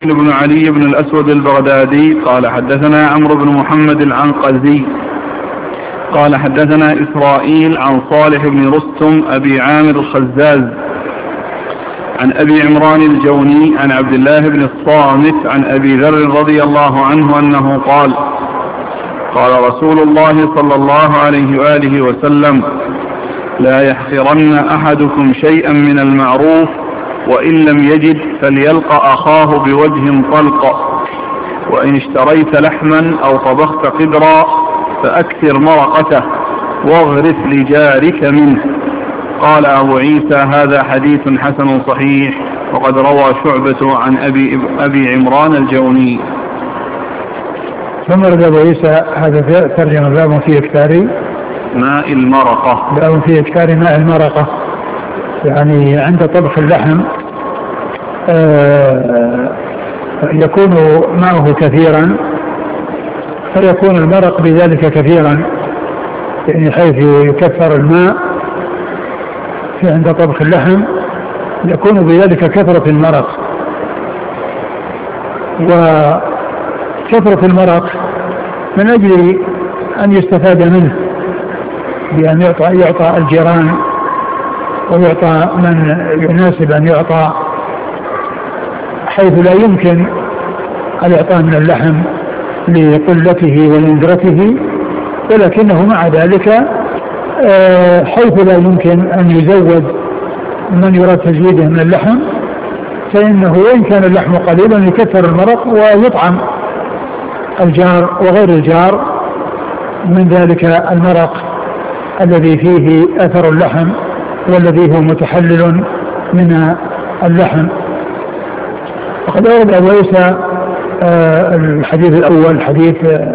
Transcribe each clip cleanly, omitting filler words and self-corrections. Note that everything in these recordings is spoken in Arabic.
بن علي بن الأسود البغدادي قال حدثنا عمرو بن محمد العنقزي قال حدثنا إسرائيل عن صالح بن رستم أبي عامر الخزاز عن أبي عمران الجوني عن عبد الله بن الصامت عن أبي ذر رضي الله عنه أنه قال قال رسول الله صلى الله عليه وآله وسلم: لا يحقرن أحدكم شيئا من المعروف وإن لم يجد فليلقى أخاه بوجه طلق، وإن اشتريت لحما أو طبخت قدرا فأكثر مرقته واغرف لجارك منه. قال أبو عيسى: هذا حديث حسن صحيح، وقد روى شعبة عن أبي عمران الجوني. ثم رد أبو عيسى هذا ترجمة باب في إكثار ماء المرقة، باب في إكثار ماء المرقة، يعني عند طبخ اللحم يكون ماءه كثيرا فيكون المرق بذلك كثيرا، يعني حيث يكثر الماء في عند طبخ اللحم يكون بذلك كثرة المرق. وكثرة المرق من أجل أن يستفاد منه بأن يعطى الجيران ويعطى من يناسب أن يعطى، حيث لا يمكن الإعطاء من اللحم لقلته ولندرته، ولكنه مع ذلك حيث لا يمكن أن يزود من يراد تزويده من اللحم، فإنه وإن كان اللحم قليلا يكثر المرق ويطعم الجار وغير الجار من ذلك المرق الذي فيه أثر اللحم والذي هو متحلل من اللحم. وقد أورد أبو عيسى الحديث الأول حديث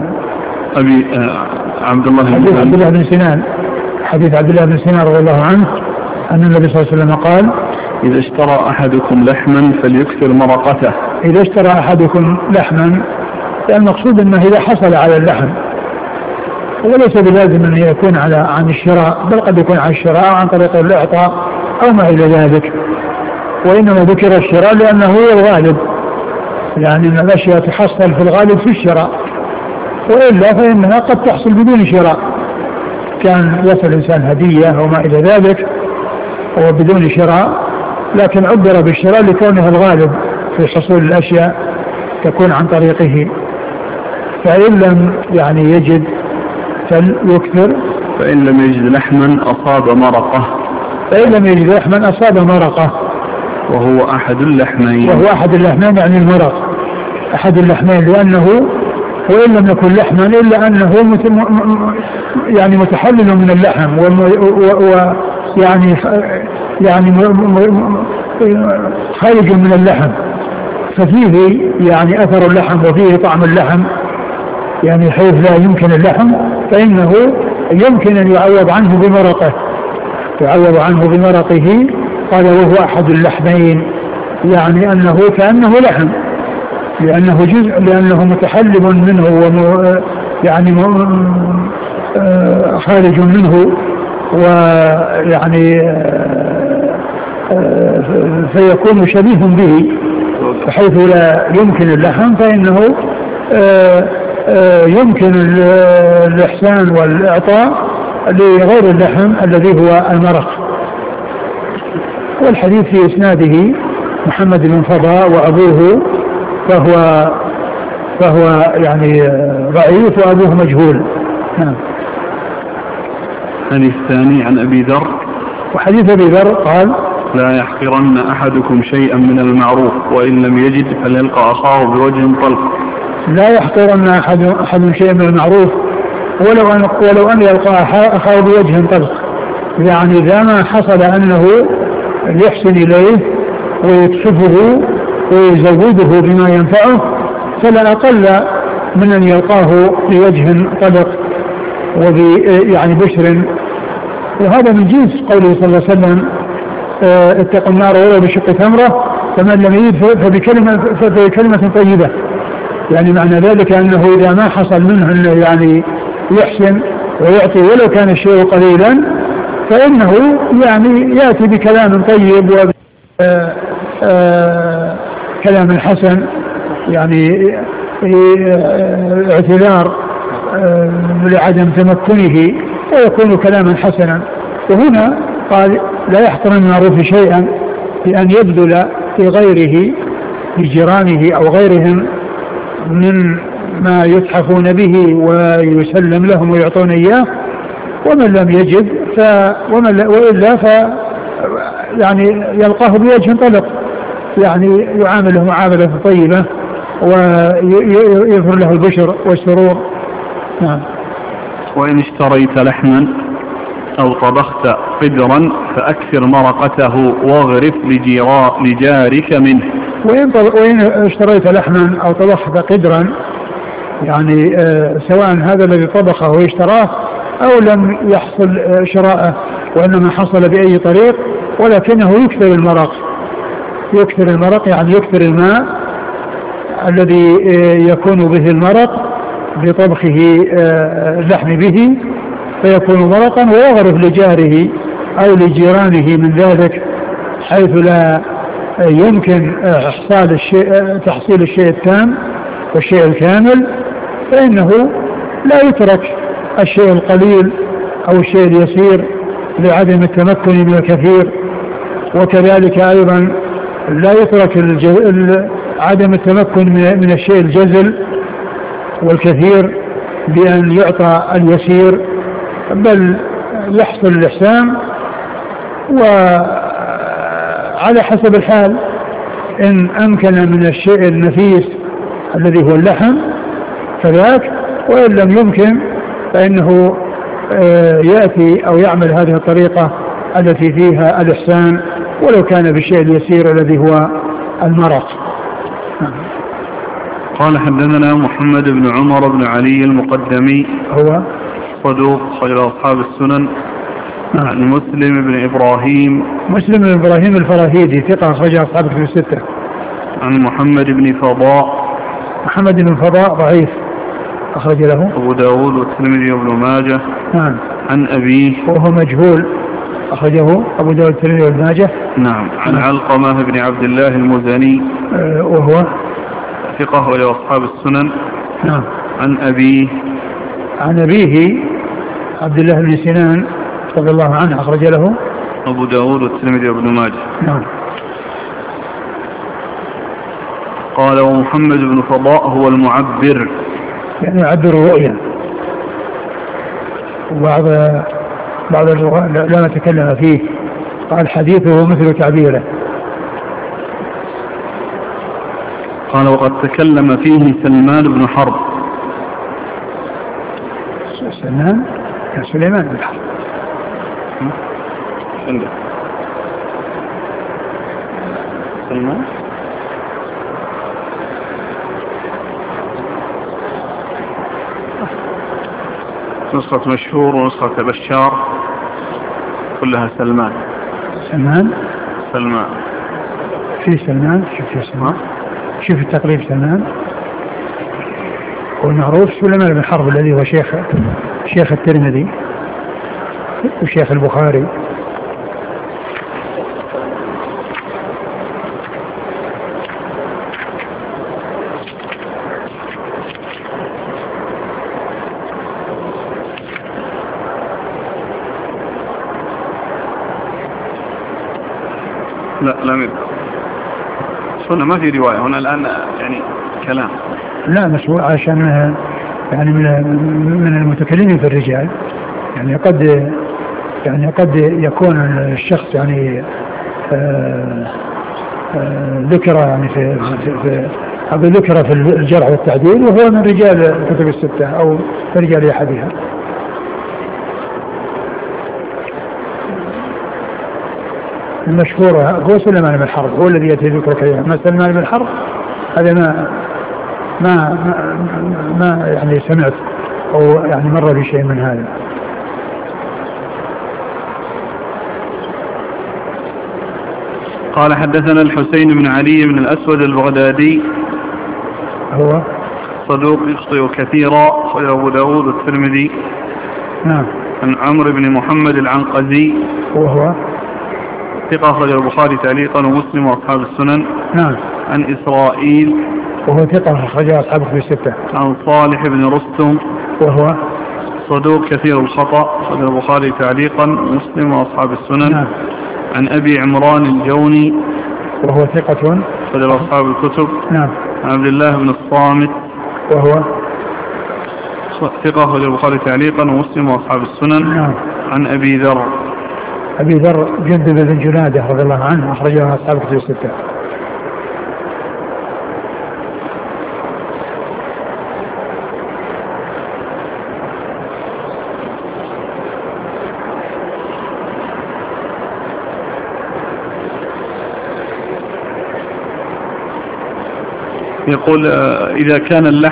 عبد الله بن سنان، حديث عبد الله بن سنان رضي الله عنه أن النبي صلى الله عليه وسلم قال: إذا اشترى أحدكم لحما فليكثر مرقته. إذا اشترى أحدكم لحما، المقصود أنه إذا حصل على اللحم، وليس بلازم أن يكون عن الشراء، بل قد يكون عن الشراء عن طريق الإعطاء أو ما إلى ذلك، وإنما ذكر الشراء لأنه هو الغالب، يعني أن الأشياء تحصل في الغالب في الشراء، وإلا فإنها قد تحصل بدون شراء، كان يصل الإنسان هدية أو ما إلى ذلك وبدون شراء، لكن عبر بالشراء لكونها الغالب في حصول الأشياء تكون عن طريقه. فإن لم يعني يجد فليكثر، فإن لم يجد لحما أصاب مرقة، فإن لم يجد لحما أصاب مرقة، وهو أحد اللحمين، يعني المرق أحد اللحمين، لأنه وإن لم يكن لحما إلا أنه يعني متحلل من اللحم، يعني خارج من اللحم، ففيه يعني أثر اللحم وفيه طعم اللحم، يعني حيث لا يمكن اللحم فإنه يمكن أن يعوض عنه بمرقه. قال: وهو أحد اللحمين، يعني أنه كأنه لحم، لأنه جزء، لأنه متحلب منه يعني خارج منه، ويعني فيكون شبيه به، بحيث لا يمكن اللحم فإنه يمكن الإحسان والإعطاء لغير اللحم الذي هو المرق. والحديث في إسناده محمد بن فضاء وأبوه فهو يعني ضعيف وأبوه مجهول. نعم. الحديث الثاني عن أبي ذر، وحديث أبي ذر قال: لا يحقرن أحدكم شيئا من المعروف وإن لم يجد فليلقى أخاه بوجه طلق. لا يحقرن أحد شيئا من المعروف ولو أن يلقى أخاه بوجه طلق، يعني إذا ما حصل أنه يحسن إليه ويكشفه ويزوده بما ينفعه فلا أقل من أن يلقاه بوجه طلق يعني بشر. وهذا من جنس قوله صلى الله عليه وسلم: اتقوا النار ولو بشق تمرة، فمن لم يجد فبكلمة طيبة. يعني معنى ذلك أنه إذا ما حصل منه أنه يعني يحسن ويعطي ولو كان الشيء قليلا فإنه يعني يأتي بكلام طيب وكلام حسن يعني اعتذار لعدم تمكنه ويكون كلاما حسنا. وهنا قال لا يحقر من المعروف شيئا بأن يبذل في غيره لجيرانه أو غيرهم من ما يتحفون به ويسلم لهم ويعطون إياه، ومن لم يجد وإلا يعني يلقاه بوجه طلق، يعني يعامله معاملة طيبة ويظهر له البشر والسرور. نعم. وإن اشتريت لحما أو طبخت قدرا فأكثر مرقته واغرف لجارك منه. وإن اشتريت لحما أو طبخت قدرا، يعني سواء هذا الذي طبخه واشتراه أو لم يحصل شراءه وإنما حصل بأي طريق، ولكنه يكثر المرق يعني يكثر الماء الذي يكون به المرق بطبخه اللحم به فيكون مرقا، ويغرف لجاره أو لجيرانه من ذلك حيث لا يمكن تحصيل الشيء التام والشيء الكامل، فإنه لا يترك الشيء القليل أو الشيء اليسير لعدم التمكن من الكثير. وكذلك أيضا لا يترك عدم التمكن من الشيء الجزل والكثير بأن يعطى اليسير، بل يحصل الإحسان وعلى حسب الحال. إن أمكن من الشيء النفيس الذي هو اللحم فذاك، وإن لم يمكن فإنه يأتي أو يعمل هذه الطريقة التي فيها الإحسان ولو كان بالشيء اليسير الذي هو المرق. قال حدثنا محمد بن عمر بن علي المقدمي هو صدوق خير أصحاب السنن. عن مسلم بن إبراهيم الفراهيدي ثقة أخرج أصحاب الكتب الستة. عن محمد بن فضاء ضعيف أخرج له أبو داود والترمذي وابن ماجه. نعم. عن أبيه وهو مجهول أخرجه أبو داود والترمذي وابن ماجه. نعم. عن علقمة بن عبد الله المزني وهو ثقة أخرج أصحاب السنن. نعم. عن أبيه عبد الله بن سنان رضي الله عنه أخرج له أبو داود والترمذي وابن ماجه. نعم. قال ومحمد بن فضاء هو المعبر، يعني يعبر الرؤيا، وبعض الرؤى لا نتكلم فيه، قال حديثه مثل تعبيره. قال وقد تكلم فيه سلمان بن حرب. سلمان كان سليمان بن حرب. سلمان نسخة مشهور ونسخة بشار كلها سلمان. في سلمان شوف التقريب سلمان. والمعروف سليمان بن حرب الذي هو شيخ الترمذي وشيخ البخاري. لا لم يذكر. هنا ما في رواية، هنا الآن يعني كلام. لا مسؤول عشان يعني من المتكلمين في الرجال، يعني قد يكون الشخص يعني ذكر يعني في ذكر في الجرح والتعديل وهو من رجال الكتب الستة أو رجال أحدها. المشهور هو سليمان بن الحرب، هو الذي يأتي ذكر كثيرا. ما سليمان بن الحرب هذا ما يعني سمعت أو يعني مر بشيء من هذا. قال حدثنا الحسين بن علي بن الأسود البغدادي هو صدوق يخطئ كثيرا أخرجه أبو داود والترمذي. نعم. عن عمرو بن محمد العنقزي وهو ثقة أخرجه البخاري تعليقا ومسلم وأصحاب السنن. نعم. عن إسرائيل وهو ثقة أخرجه أصحاب الكتب الستة. عن صالح بن رستم وهو صدوق كثير الخطأ، أخرجه البخاري تعليقا، مسلم وأصحاب السنن. نعم. عن أبي عمران الجوني وهو ثقة، أخرجه أصحاب الكتب. نعم. عن عبد الله بن الصامت وهو ثقة، أخرجه البخاري تعليقا ومسلم وأصحاب السنن. نعم. عن أبي ذر جندب بن جنادة رضي الله عنه، أخرجه أصحاب الكتب الستة. يقول إذا كان اللحم